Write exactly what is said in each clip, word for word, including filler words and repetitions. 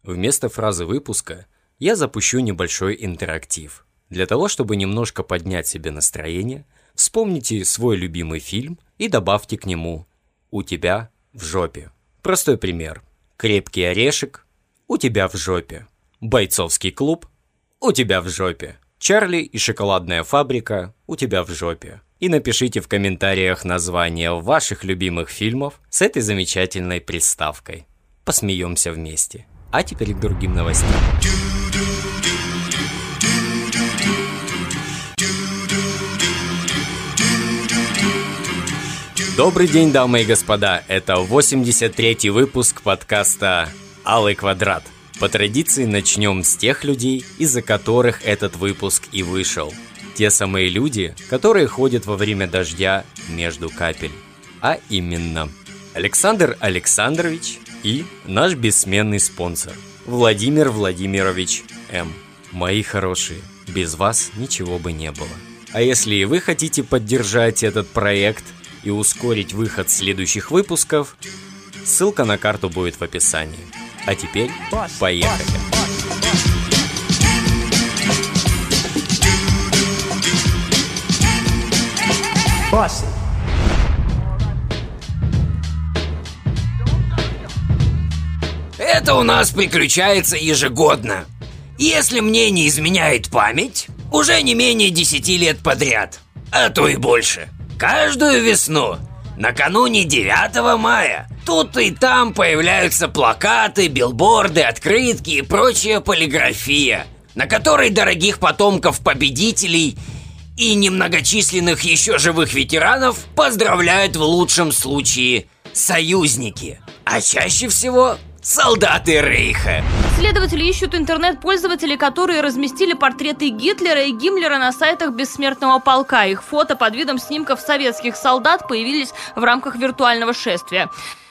Вместо фразы выпуска я запущу небольшой интерактив. Для того, чтобы немножко поднять себе настроение, вспомните свой любимый фильм и добавьте к нему «У тебя в жопе». Простой пример. «Крепкий орешек» – «У тебя в жопе». «Бойцовский клуб» – «У тебя в жопе». «Чарли и шоколадная фабрика» – «У тебя в жопе». И напишите в комментариях названия ваших любимых фильмов с этой замечательной приставкой. Посмеемся вместе. А теперь к другим новостям. Добрый день, дамы и господа. Это восемьдесят третий выпуск подкаста «Алый квадрат». По традиции начнем с тех людей, из-за которых этот выпуск и вышел. Те самые люди, которые ходят во время дождя между капель. А именно, Александр Александрович и наш бессменный спонсор Владимир Владимирович М. Мои хорошие, без вас ничего бы не было. А если и вы хотите поддержать этот проект и ускорить выход следующих выпусков, ссылка на карту будет в описании. А теперь поехали! Bossy. Это у нас приключается ежегодно. Если мне не изменяет память, уже не менее десяти лет подряд, а то и больше. Каждую весну, накануне девятого мая, тут и там появляются плакаты, билборды, открытки и прочая полиграфия, на которой дорогих потомков победителей и немногочисленных еще живых ветеранов поздравляют в лучшем случае союзники, а чаще всего солдаты Рейха. Следователи ищут интернет-пользователей, которые разместили портреты Гитлера и Гиммлера на сайтах Бессмертного полка. Их фото под видом снимков советских солдат появились в рамках виртуального шествия.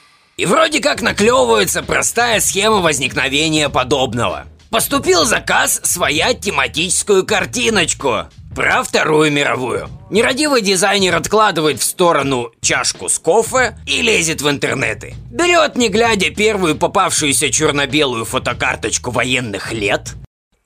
И вроде как наклевывается простая схема возникновения подобного. Поступил заказ своять тематическую картиночку про Вторую мировую. Нерадивый дизайнер откладывает в сторону чашку с кофе и лезет в интернеты. Берет, не глядя, первую попавшуюся черно-белую фотокарточку военных лет.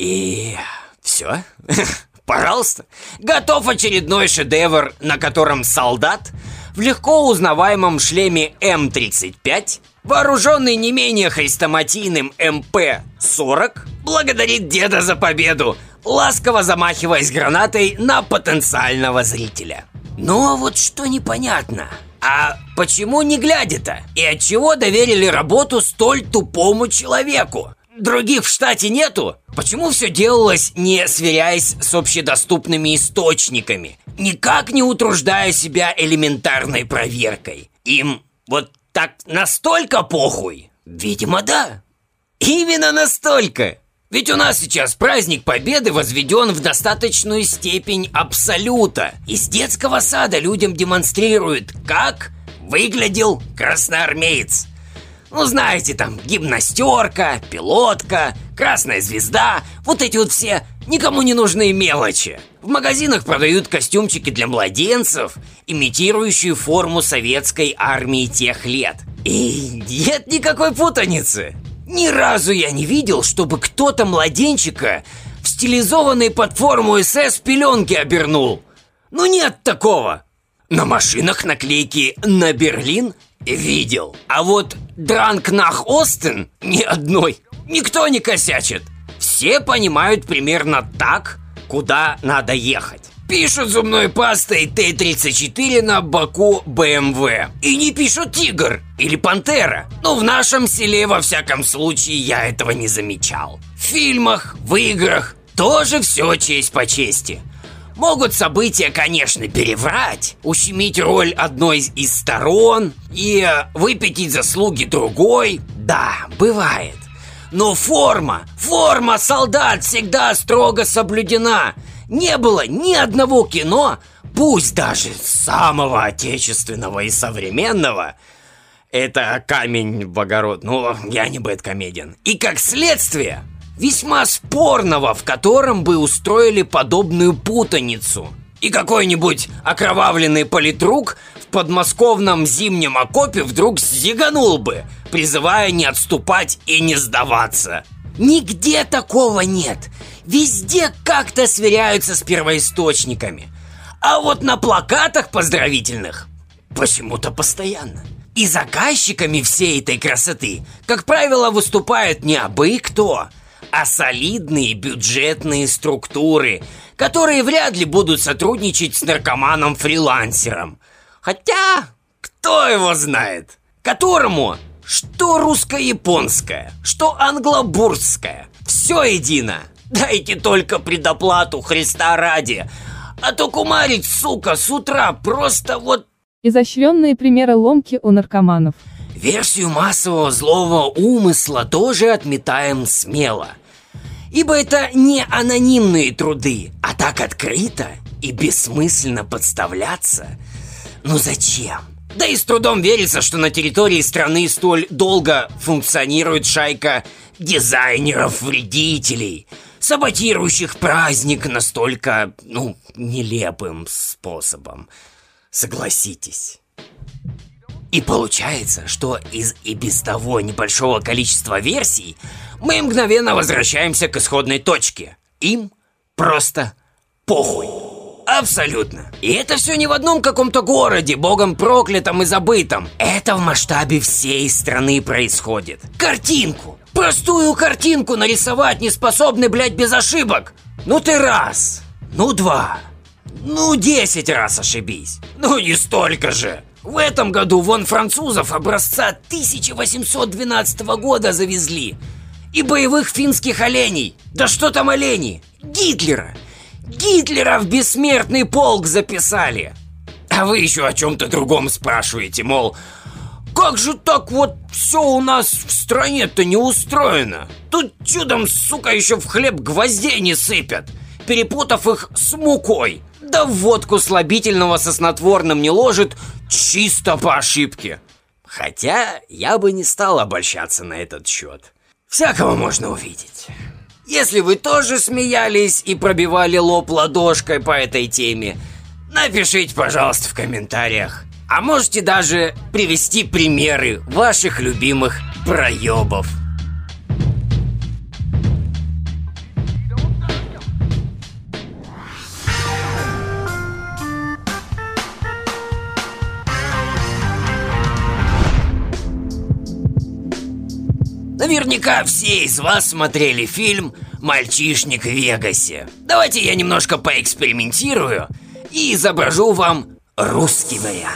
И все. Пожалуйста. Готов очередной шедевр, на котором солдат в легко узнаваемом шлеме эм тридцать пять, вооруженный не менее хрестоматийным эм пэ сорок, благодарит деда за победу, ласково замахиваясь гранатой на потенциального зрителя. Но вот что непонятно. А почему не глядя-то? И отчего доверили работу столь тупому человеку? Других в штате нету? Почему все делалось, не сверяясь с общедоступными источниками, никак не утруждая себя элементарной проверкой? Им вот так настолько похуй? Видимо, да. Именно настолько. Ведь у нас сейчас праздник Победы возведен в достаточную степень абсолюта. Из детского сада людям демонстрируют, как выглядел красноармеец. Ну, знаете, там гимнастерка, пилотка, красная звезда, вот эти вот все никому не нужные мелочи. В магазинах продают костюмчики для младенцев, имитирующие форму советской армии тех лет. И нет никакой путаницы. Ни разу я не видел, чтобы кто-то младенчика в стилизованной под форму эс эс пеленки обернул. Ну нет такого. На машинах наклейки «На Берлин» видел. А вот «Дранк нах Остен» ни одной. Никто не косячит. Все понимают примерно так, куда надо ехать. Пишут зубной пастой тэ тридцать четыре на боку бэ эм вэ. И не пишут «Тигр» или «Пантера». Ну, в нашем селе, во всяком случае, я этого не замечал. В фильмах, в играх тоже все честь по чести. Могут события, конечно, переврать, ущемить роль одной из сторон и выпятить заслуги другой. Да, бывает. Но форма, форма солдат всегда строго соблюдена. Не было ни одного кино, пусть даже самого отечественного и современного. Это камень в огород, ну, я не бэдкомедиан. И как следствие, весьма спорного, в котором бы устроили подобную путаницу. И какой-нибудь окровавленный политрук в подмосковном зимнем окопе вдруг зиганул бы, призывая не отступать и не сдаваться. Нигде такого нет. Везде как-то сверяются с первоисточниками. А вот на плакатах поздравительных почему-то постоянно. И заказчиками всей этой красоты, как правило, выступают не абы кто, а солидные бюджетные структуры, которые вряд ли будут сотрудничать с наркоманом-фрилансером. Хотя, кто его знает? Которому что русско-японское, что англобурское, все едино. Дайте только предоплату, Христа ради. А то кумарить, сука, с утра просто вот... Изощренные примеры ломки у наркоманов. Версию массового злого умысла тоже отметаем смело. Ибо это не анонимные труды, а так открыто и бессмысленно подставляться. Ну зачем? Да и с трудом верится, что на территории страны столь долго функционирует шайка дизайнеров-вредителей, саботирующих праздник настолько, ну, нелепым способом. Согласитесь. И получается, что из и без того небольшого количества версий мы мгновенно возвращаемся к исходной точке. Им просто похуй. Абсолютно. И это все не в одном каком-то городе, богом проклятом и забытом. Это в масштабе всей страны происходит. Картинку, простую картинку нарисовать не способны, блядь, без ошибок. Ну ты раз, ну два, ну десять раз ошибись. Ну не столько же. В этом году вон французов образца тысяча восемьсот двенадцатого года завезли. И боевых финских оленей. Да что там олени? Гитлера. Гитлера в бессмертный полк записали. А вы еще о чем-то другом спрашиваете, мол, как же так вот все у нас в стране-то не устроено? Тут чудом, сука, еще в хлеб гвоздей не сыпят, перепутав их с мукой. Да в водку слабительного со снотворным не ложит чисто по ошибке. Хотя я бы не стал обольщаться на этот счет. Всякого можно увидеть. Если вы тоже смеялись и пробивали лоб ладошкой по этой теме, напишите, пожалуйста, в комментариях. А можете даже привести примеры ваших любимых проебов. Наверняка все из вас смотрели фильм «Мальчишник в Вегасе». Давайте я немножко поэкспериментирую и изображу вам русский вариант.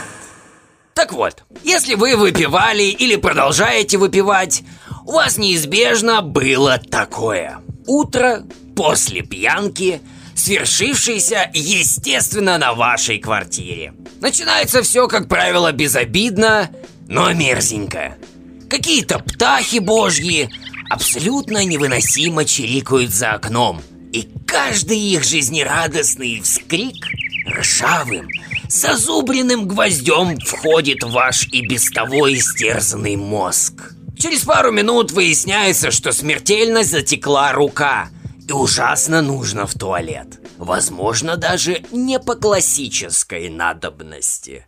Так вот, если вы выпивали или продолжаете выпивать, у вас неизбежно было такое. Утро после пьянки, свершившееся, естественно, на вашей квартире. Начинается все, как правило, безобидно, но мерзенько. Какие-то птахи божьи абсолютно невыносимо чирикают за окном. И каждый их жизнерадостный вскрик ржавым, зазубренным гвоздем входит в ваш и без того истерзанный мозг. Через пару минут выясняется, что смертельно затекла рука и ужасно нужно в туалет. Возможно, даже не по классической надобности.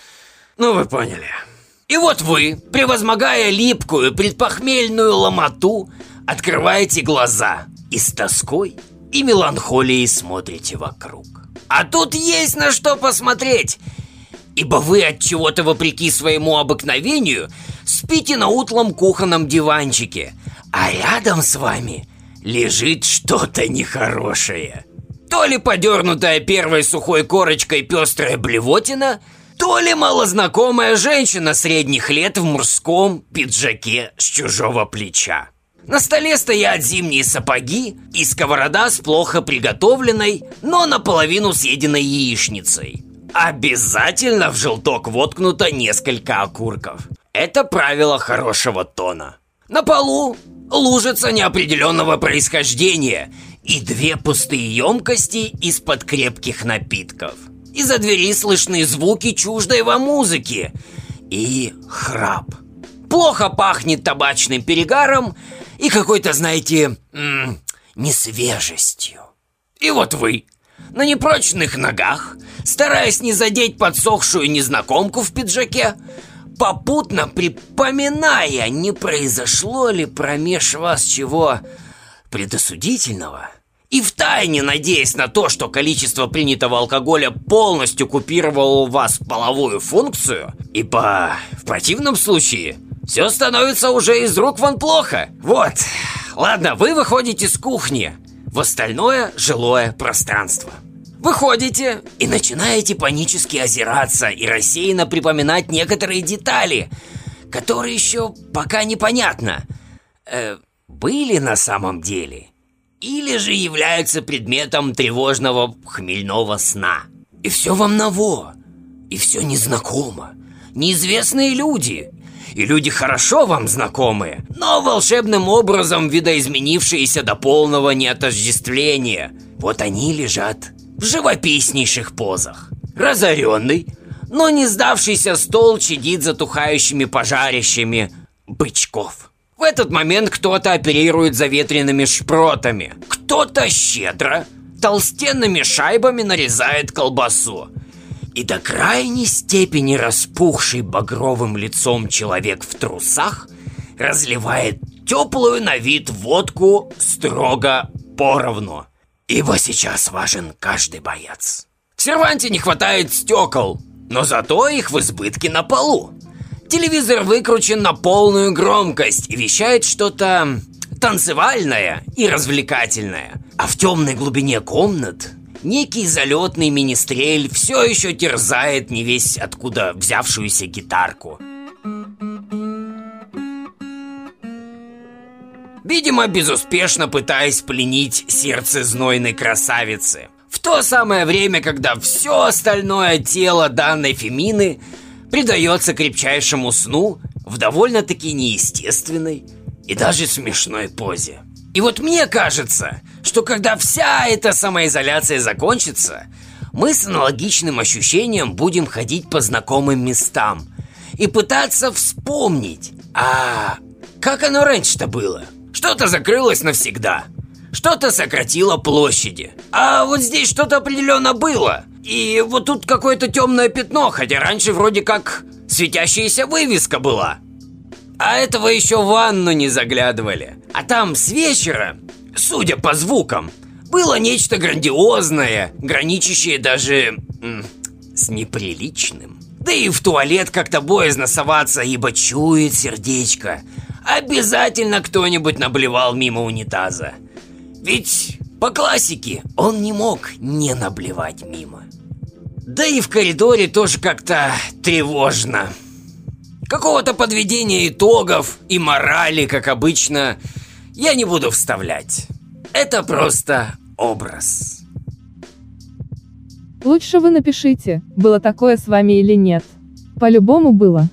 Ну, вы поняли. И вот вы, превозмогая липкую предпохмельную ломоту, открываете глаза и с тоской и меланхолией смотрите вокруг. А тут есть на что посмотреть, ибо вы от чего-то вопреки своему обыкновению спите на утлом кухонном диванчике, а рядом с вами лежит что-то нехорошее. То ли подернутая первой сухой корочкой пестрая блевотина, то ли малознакомая женщина средних лет в мужском пиджаке с чужого плеча. На столе стоят зимние сапоги и сковорода с плохо приготовленной, но наполовину съеденной яичницей. Обязательно в желток воткнуто несколько окурков. Это правило хорошего тона. На полу лужица неопределенного происхождения и две пустые емкости из-под крепких напитков. Из-за двери слышны звуки чуждой вам музыки и храп. Плохо пахнет табачным перегаром и какой-то, знаете, м- несвежестью. И вот вы, на непрочных ногах, стараясь не задеть подсохшую незнакомку в пиджаке, попутно припоминая, не произошло ли промеж вас чего предосудительного и втайне надеясь на то, что количество принятого алкоголя полностью купировало у вас половую функцию, ибо в противном случае все становится уже из рук вон плохо. Вот, ладно, вы выходите с кухни в остальное жилое пространство. Выходите и начинаете панически озираться и рассеянно припоминать некоторые детали, которые еще пока непонятно, э, были на самом деле или же являются предметом тревожного хмельного сна. И все вам ново, и все незнакомо. Неизвестные люди, и люди хорошо вам знакомые, но волшебным образом видоизменившиеся до полного неотождествления. Вот они лежат в живописнейших позах. Разоренный, но не сдавшийся стол чадит затухающими пожарищами бычков. В этот момент кто-то оперирует заветренными шпротами, кто-то щедро толстенными шайбами нарезает колбасу. И до крайней степени распухший багровым лицом человек в трусах разливает теплую на вид водку строго поровну, ибо сейчас важен каждый боец. В серванте не хватает стекол, но зато их в избытке на полу. Телевизор выкручен на полную громкость и вещает что-то танцевальное и развлекательное. А в темной глубине комнат некий залетный министрель все еще терзает невесть откуда взявшуюся гитарку. Видимо, безуспешно пытаясь пленить сердце знойной красавицы. В то самое время, когда все остальное тело данной Фемины предается крепчайшему сну в довольно-таки неестественной и даже смешной позе. И вот мне кажется, что когда вся эта самоизоляция закончится, мы с аналогичным ощущением будем ходить по знакомым местам и пытаться вспомнить, а как оно раньше-то было? Что-то закрылось навсегда, что-то сократило площади, а вот здесь что-то определенно было. И вот тут какое-то темное пятно, хотя раньше вроде как светящаяся вывеска была. А этого еще в ванну не заглядывали. А там с вечера, судя по звукам, было нечто грандиозное, граничащее даже м, с неприличным. Да и в туалет как-то боязно соваться, ибо чует сердечко. Обязательно кто-нибудь наблевал мимо унитаза. Ведь по классике он не мог не наблевать мимо. Да и в коридоре тоже как-то тревожно. Какого-то подведения итогов и морали, как обычно, я не буду вставлять. Это просто образ. Лучше вы напишите, было такое с вами или нет. По-любому было.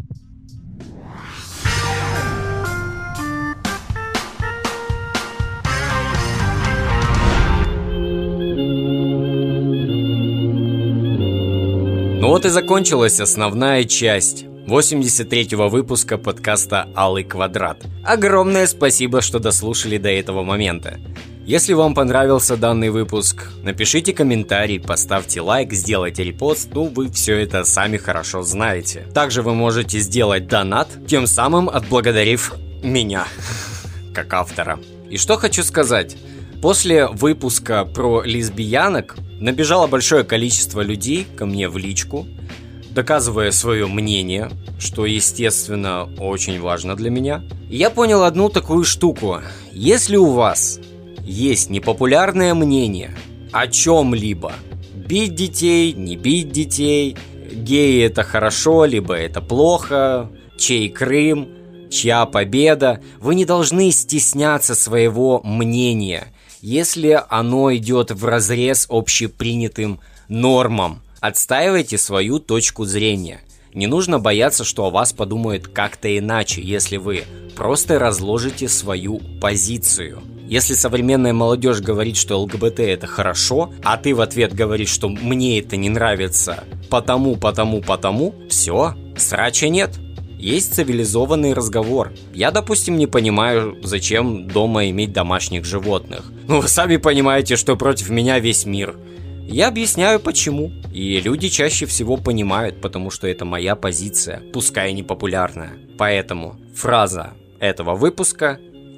Ну вот и закончилась основная часть восемьдесят третьего выпуска подкаста «Алый квадрат». Огромное спасибо, что дослушали до этого момента. Если вам понравился данный выпуск, напишите комментарий, поставьте лайк, сделайте репост, ну вы все это сами хорошо знаете. Также вы можете сделать донат, тем самым отблагодарив меня, как автора. И что хочу сказать. После выпуска про лесбиянок набежало большое количество людей ко мне в личку, доказывая свое мнение, что, естественно, очень важно для меня. И я понял одну такую штуку. Если у вас есть непопулярное мнение о чем-либо, бить детей, не бить детей, геи это хорошо, либо это плохо, чей Крым, чья победа, вы не должны стесняться своего мнения, если оно идет вразрез общепринятым нормам. Отстаивайте свою точку зрения. Не нужно бояться, что о вас подумают как-то иначе, если вы просто разложите свою позицию. Если современная молодежь говорит, что ЛГБТ это хорошо, а ты в ответ говоришь, что мне это не нравится, потому, потому, потому, все, срача нет. Есть цивилизованный разговор. Я, допустим, не понимаю, зачем дома иметь домашних животных. Ну, вы сами понимаете, что против меня весь мир. Я объясняю, почему. И люди чаще всего понимают, потому что это моя позиция, пускай и непопулярная. Поэтому фраза этого выпуска: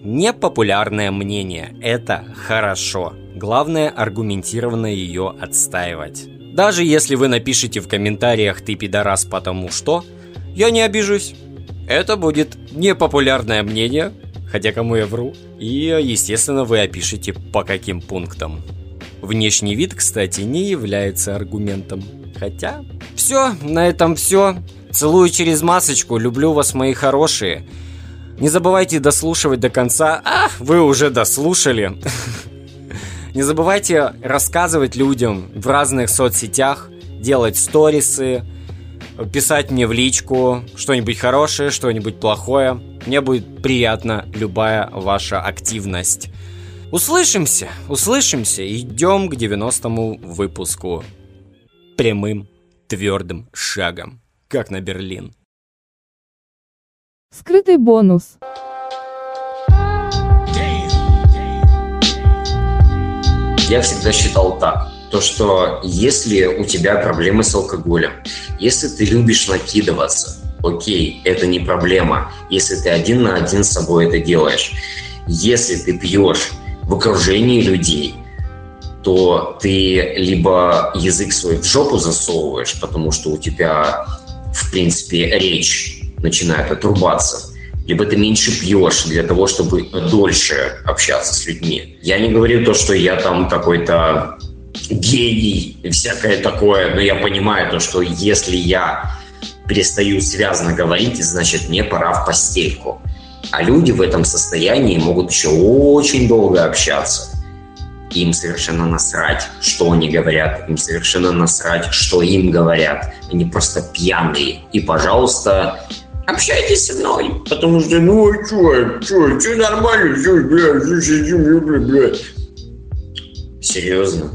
Непопулярное мнение – это хорошо. Главное аргументированно ее отстаивать. Даже если вы напишите в комментариях «ты пидорас, потому что», я не обижусь. Это будет непопулярное мнение, хотя кому я вру. И, естественно, вы опишите по каким пунктам. Внешний вид, кстати, не является аргументом. Хотя... Все, на этом все. Целую через масочку, люблю вас, мои хорошие. Не забывайте дослушивать до конца. А, вы уже дослушали. Не забывайте рассказывать людям в разных соцсетях, делать сторисы, писать мне в личку что-нибудь хорошее, что-нибудь плохое. Мне будет приятна любая ваша активность. Услышимся, услышимся. Идем к девяностому выпуску. Прямым, твердым шагом, как на Берлин. Скрытый бонус. Я всегда считал так, то что если у тебя проблемы с алкоголем, если ты любишь накидываться, окей, это не проблема, если ты один на один с собой это делаешь. Если ты пьешь в окружении людей, то ты либо язык свой в жопу засовываешь, потому что у тебя, в принципе, речь начинает отрубаться, либо ты меньше пьешь для того, чтобы дольше общаться с людьми. Я не говорю то, что я там какой-то гений и всякое такое, но я понимаю то, что если я перестаю связно говорить, значит, мне пора в постельку. А люди в этом состоянии могут еще очень долго общаться. Им совершенно насрать, что они говорят. Им совершенно насрать, что им говорят. Они просто пьяные. И, пожалуйста, общайтесь со мной. Потому что, ну, а что, что, что нормально, что, бля, что сидим, бля, бля. Серьезно?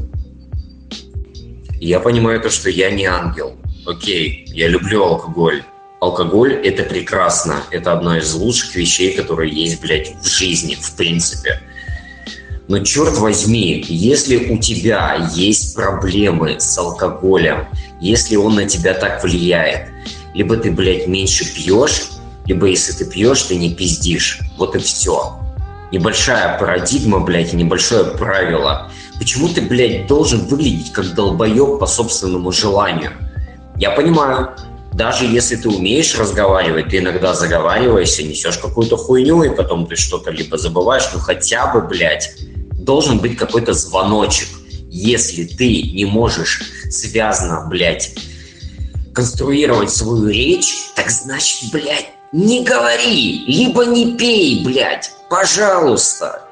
Я понимаю то, что я не ангел. Окей, я люблю алкоголь. Алкоголь – это прекрасно. Это одна из лучших вещей, которые есть, блядь, в жизни, в принципе. Но, черт возьми, если у тебя есть проблемы с алкоголем, если он на тебя так влияет, либо ты, блядь, меньше пьешь, либо если ты пьешь, ты не пиздишь. Вот и все. Небольшая парадигма, блядь, и небольшое правило. Почему ты, блядь, должен выглядеть как долбоеб по собственному желанию? Я понимаю, даже если ты умеешь разговаривать, ты иногда заговариваешься, несешь какую-то хуйню, и потом ты что-то либо забываешь, ну хотя бы, блядь, должен быть какой-то звоночек. Если ты не можешь связно, блядь, конструировать свою речь, так значит, блядь, не говори, либо не пей, блядь, пожалуйста.